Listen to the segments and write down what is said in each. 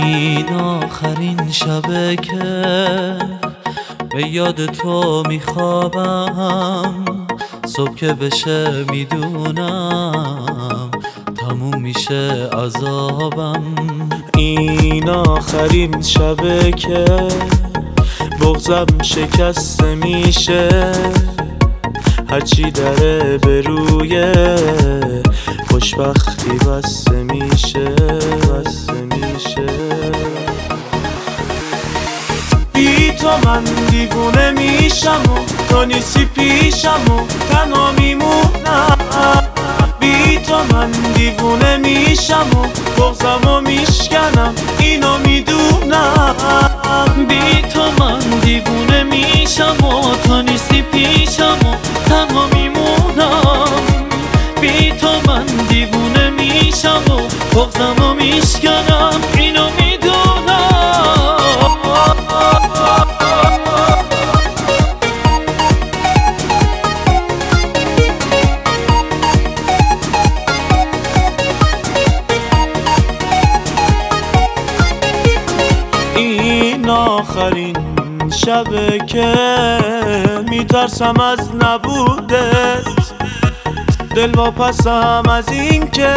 این آخرین شبه که به یاد تو میخوابم، صبح که بشه میدونم تموم میشه عذابم. این آخرین شبه که بغضم شکسته میشه، هرچی دره به روی خوشبختی بسته میشه. بی تو من دیوونه میشم و تو نیستی پیشم و تنها میمونم. بی تو من دیوونه میشم و بغضمو میشکنم، اینو میدونم. بی تو من دیوونه میشم و تو نیستی پیشم و تنها میمونم. بی تو من دیوونه میشم و بغضمو میشکنم، اینو میدونم. این آخرین شبه که میترسم از نبودت، دل واپسم از این که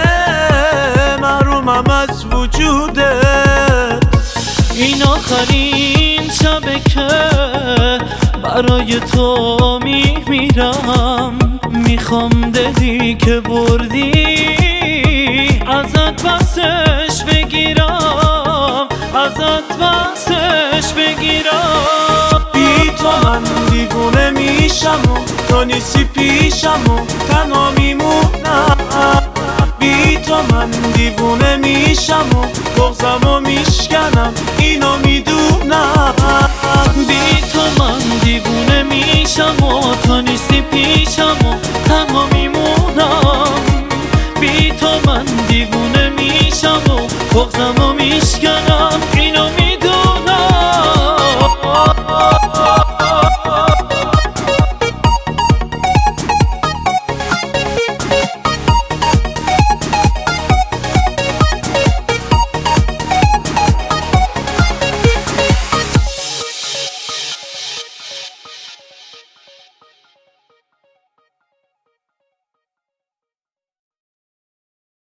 محرومم از وجودت. این آخرین شبه که برای تو میمیرم، میخوام دلی که بردی ازت پسش بگیرم، ازت پسش بگیرم. بی تو من دیوونه میشم و تو نیستی پیشم و تنها میمونم. بی تو من دیوونه میشم و بغضمو میشکنم، اینو میدونم. بی تو من دیوونه میشم و تو نیستی پیشم و تنها میمونم. بی تو من دیوونه میشم و بغضمو میشکنم.